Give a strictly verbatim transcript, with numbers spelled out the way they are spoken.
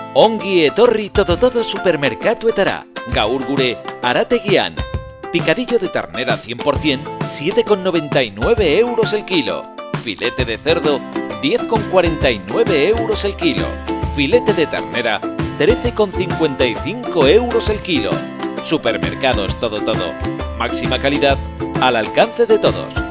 Ongi etorri todo todo supermerkatuetara. Gaur gure Arategian. Picadillo de ternera cien por ciento, siete con noventa y nueve euros el kilo. Filete de cerdo, diez con cuarenta y nueve euros el kilo. Filete de ternera, trece con cincuenta y cinco euros el kilo. Supermercados Todo Todo. Máxima calidad al alcance de todos.